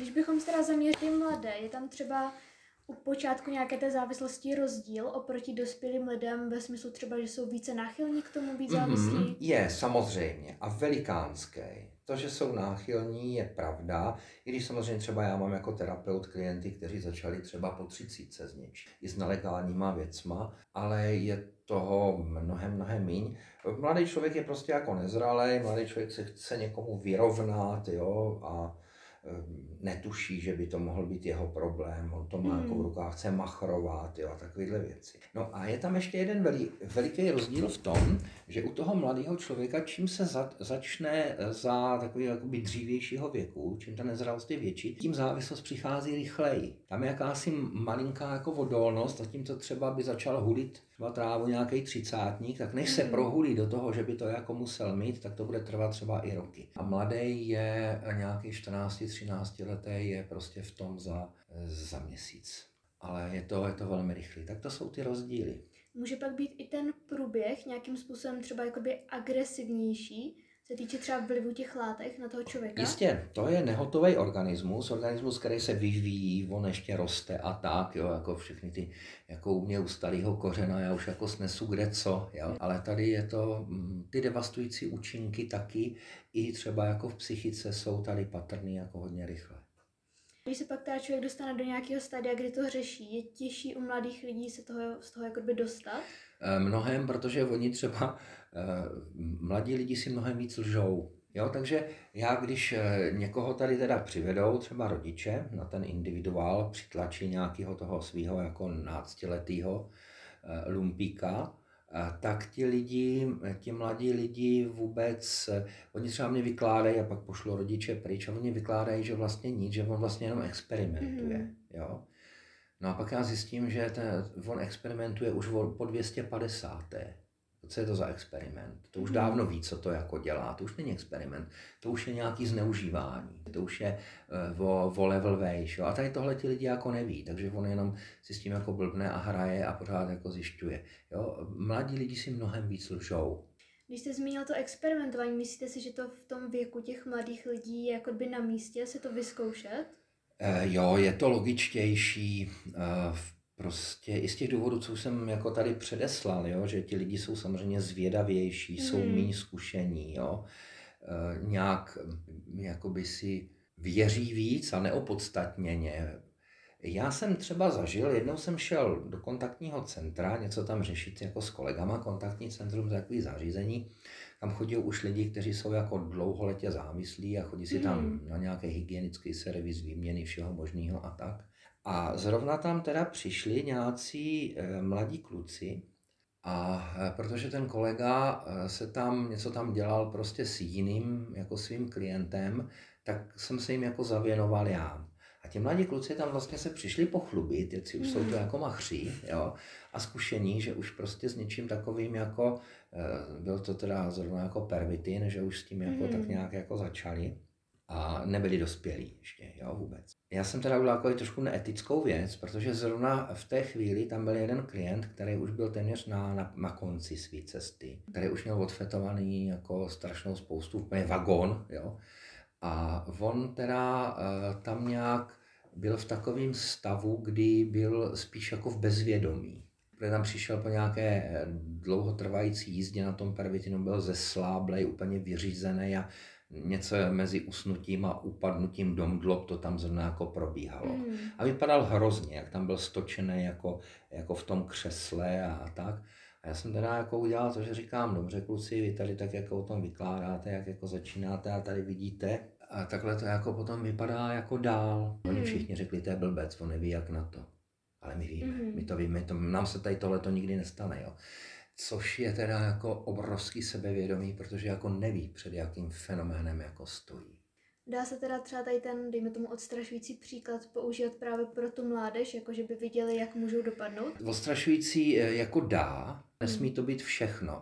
Když bychom se teda zaměřili mladé, je tam třeba u počátku nějaké té závislosti rozdíl oproti dospělým lidem ve smyslu třeba, že jsou více náchylní k tomu být závislí? Je, samozřejmě. A velikánský. To, že jsou náchylní, je pravda. I když samozřejmě třeba já mám jako terapeut klienty, kteří začali třeba po 30 s něčím. I s nelegálníma věcma, ale je toho mnohem míň. Mladý člověk je prostě jako nezralý, mladý člověk se chce někomu vyrovnat, jo, a netuší, že by to mohl být jeho problém, on to má jako v rukách, chce machrovat, jo, takovéhle věci. No a je tam ještě jeden veliký rozdíl v tom, že u toho mladého člověka, čím se začne za takový jakoby dřívějšího věku, čím ta nezralost je větší, tím závislost přichází rychleji. Tam je jakási malinká jako odolnost, zatímco třeba by začal hulit třeba trávu nějaký třicátník, tak než se prohulí do toho, že by to jako musel mít, tak to bude trvat třeba i roky. A mladý je nějaký 14-13 letý, je prostě v tom za měsíc. Ale je to velmi rychlý. Tak to jsou ty rozdíly. Může pak být i ten průběh nějakým způsobem třeba jakoby agresivnější, se týče třeba vlivu těch látek na toho člověka? Jistě, to je nehotový organismus, který se vyvíjí, on ještě roste a tak, jo, jako všechny ty, jako u mě u starého kořena, já už jako snesu kde co, jo. Ale tady je to, ty devastující účinky taky, i třeba jako v psychice jsou tady patrný jako hodně rychle. Když se pak teda člověk dostane do nějakého stádia, kdy to řeší, je těžší u mladých lidí se z toho jakoby dostat? Mnohem, protože oni třeba, mladí lidi si mnohem víc lžou. Jo, takže já, když někoho tady teda přivedou, třeba rodiče, na ten individuál, přitlačí nějakého toho svého jako 12letého lumpíka, tak ti mladí lidi vůbec, oni třeba mě vykládají a pak pošlou rodiče pryč a oni vykládají, že vlastně nic, že on vlastně jenom experimentuje. Jo. No a pak já zjistím, že on experimentuje už po 250. Co je to za experiment? To už dávno ví, co to jako dělá. To už není experiment, to už je nějaký zneužívání. To už je o level vejš. A tady tohle ti lidi jako neví, takže on jenom si s tím jako blbne a hraje a pořád jako zjišťuje. Jo? Mladí lidi si mnohem víc lžou. Když jste zmínil to experimentování, myslíte si, že to v tom věku těch mladých lidí je jako by na místě se to vyzkoušet? Jo, je to logičtější, prostě i z těch důvodů, co jsem jako tady předeslal, jo, že ti lidi jsou samozřejmě zvědavější, jsou méně zkušení, jo, nějak jakoby si věří víc a neopodstatněně. Já jsem třeba zažil, jednou jsem šel do kontaktního centra, něco tam řešit jako s kolegama, kontaktní centrum, takové zařízení, tam chodí už lidi, kteří jsou jako dlouholetě závislí a chodí si tam na nějaký hygienický servis, výměny všeho možného a tak. A zrovna tam teda přišli nějací mladí kluci a protože ten kolega něco tam dělal prostě s jiným jako svým klientem, tak jsem se jim jako zavěnoval já. A ti mladí kluci tam vlastně se přišli pochlubit, jestli už jsou to jako machří, jo, a zkušení, že už prostě s něčím takovým jako, byl to teda zrovna jako pervitin, že už s tím jako tak nějak jako začali a nebyli dospělí ještě, jo, vůbec. Já jsem teda udělal jako trošku neetickou věc, protože zrovna v té chvíli tam byl jeden klient, který už byl téměř na konci své cesty, který už měl odfetovaný jako strašnou spoustu, úplně vagón, jo. A on teda tam nějak byl v takovém stavu, kdy byl spíš jako v bezvědomí. Protože tam přišel po nějaké dlouhotrvající jízdě na tom pervitinu, byl zesláblej, úplně vyřízený a něco mezi usnutím a upadnutím do mdlob to tam zrovna jako probíhalo. A vypadal hrozně, jak tam byl stočený jako v tom křesle a tak. A já jsem teda jako udělal to, že říkám, dobře kluci, vy tady tak jako o tom vykládáte, jak jako začínáte a tady vidíte. A takhle to jako potom vypadá jako dál. Oni všichni řekli, to je blbec, on neví jak na to. Ale my víme, my to víme, nám se tady tohleto nikdy nestane, jo. Což je teda jako obrovský sebevědomí, protože jako neví, před jakým fenoménem jako stojí. Dá se teda třeba tady ten, dejme tomu, odstrašující příklad používat právě pro tu mládež, jako že by viděli, jak můžou dopadnout? Odstrašující jako dá, nesmí to být všechno.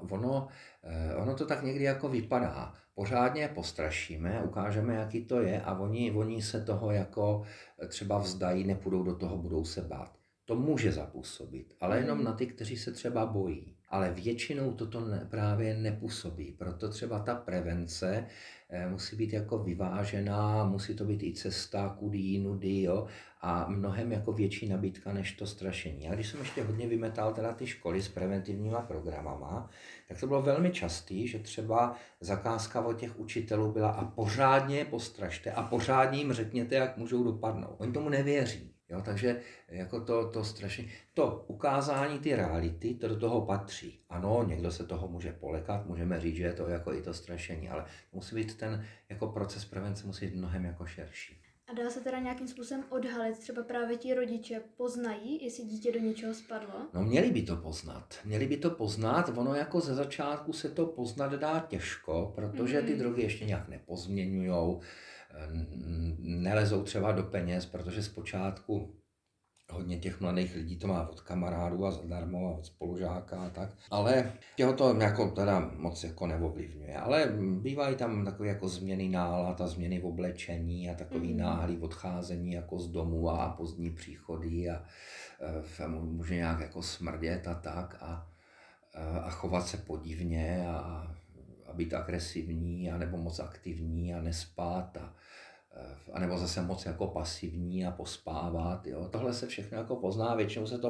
Ono to tak někdy jako vypadá. Pořádně je postrašíme, ukážeme, jaký to je a oni se toho jako třeba vzdají, nepůjdou do toho, budou se bát. To může zapůsobit, ale jenom na ty, kteří se třeba bojí. Ale většinou toto právě nepůsobí. Proto třeba ta prevence musí být jako vyvážená, musí to být i cesta, kudy jinudy, jo, a mnohem jako větší nabídka než to strašení. A když jsem ještě hodně vymetal teda ty školy s preventivníma programama, tak to bylo velmi častý, že třeba zakázka od těch učitelů byla a pořádně je postrašte a pořádně jim řekněte, jak můžou dopadnout. Oni tomu nevěří. Jo, takže jako to strašně, to ukázání ty reality, to do toho patří. Ano, někdo se toho může polekat, můžeme říct, že je to jako i to strašení, ale musí být ten jako proces prevence musí být mnohem jako širší. A dá se teda nějakým způsobem odhalit, třeba právě ti rodiče poznají, jestli dítě do něčeho spadlo? No měli by to poznat, ono jako ze začátku se to poznat dá těžko, protože ty drogy ještě nějak nepozměňujou, nelezou třeba do peněz, protože zpočátku hodně těch mladých lidí to má od kamarádů a zadarmo a od spolužáka a tak. Ale těho to jako teda moc jako neovlivňuje. Ale bývají tam takové jako změny nálad a změny v oblečení a takový náhlý odcházení jako z domu a pozdní příchody a může nějak jako smrdět a tak a chovat se podivně a být agresivní a nebo moc aktivní a nespát a nebo zase moc jako pasivní a pospávat. Jo. Tohle se všechno jako pozná, většinou se to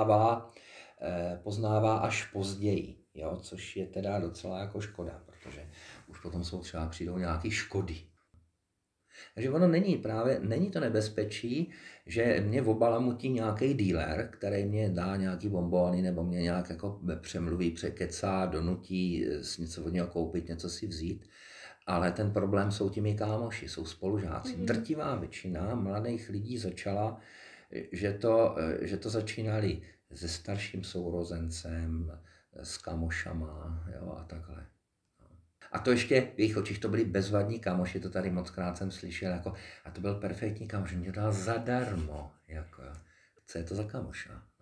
poznává až později, jo, což je teda docela jako škoda, protože už potom přijdou nějaké škody. Takže ono není to nebezpečí, že mě obalamutí nějaký dealer, který mě dá nějaký bonbony nebo mě nějak jako přemluví, překecá, donutí něco od něho koupit, něco si vzít. Ale ten problém jsou těmi kámoši, jsou spolužáci. Drtivá většina mladých lidí začala, že to začínali se starším sourozencem, s kámošama, jo, a takhle. A to ještě v jejich očích to byli bezvadní kámoši, to tady mockrát jsem slyšel, jako, a to byl perfektní kámoš, mě to dal zadarmo. Jako, co je to za kámoša?